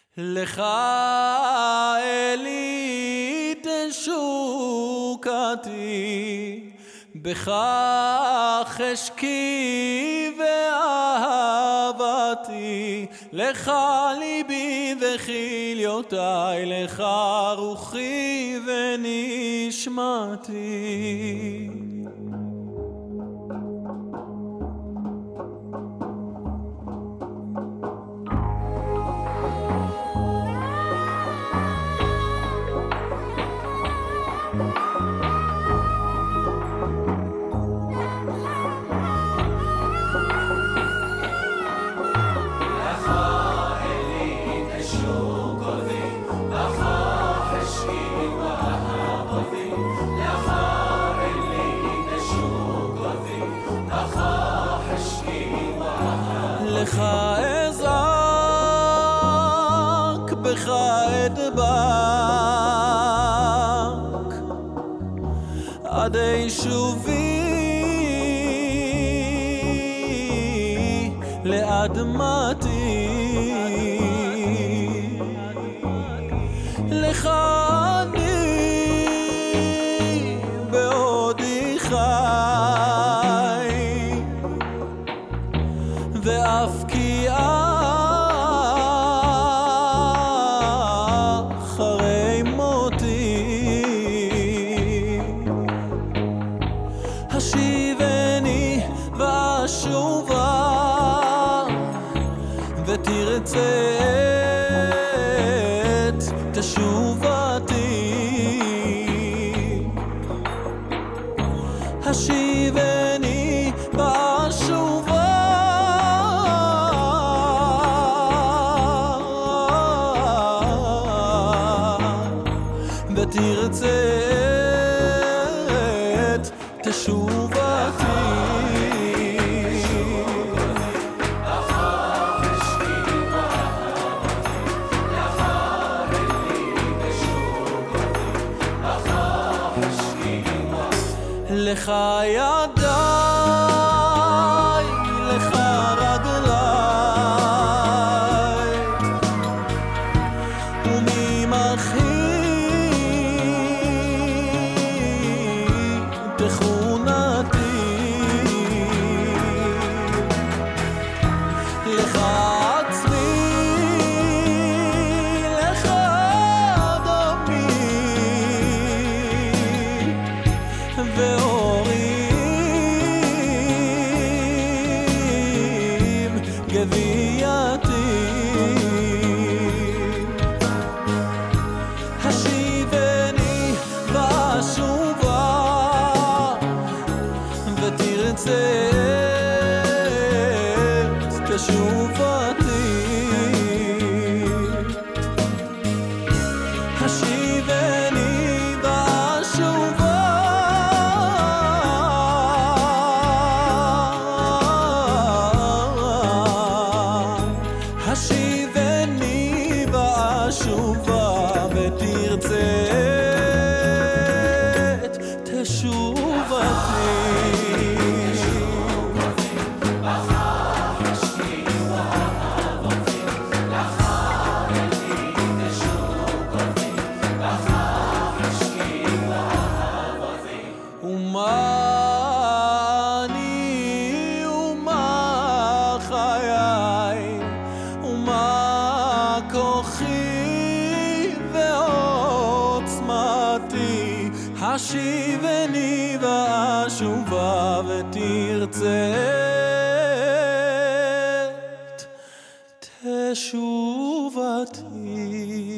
לך אלי תשוקתי, בך חשקי ואהבתי, לך ליבי וכליותי, לך רוחי ונשמתי. לך אזעק, בך אדבק, עד שובי לאדמתי. לך אני בעודי חי, ואף כי אחרי מותי, השיבני ואשובה ותרצה את תשובתי. השיבני ואשובה ותרצה את תשובתי. לך ידיי, לך רגליי, וממחי תכונתי. לך עצמי, לך דמי, ואורים גווייתי. השיבני ואשובה ותרצה את תשובתי. השיבני ואשובה השיבני ואשובה ותרצה את תשובתי. ומה אני ומה חיי ומה כוחי ועוצמתי, השיבני ואשובה ותרצה את תשובתי.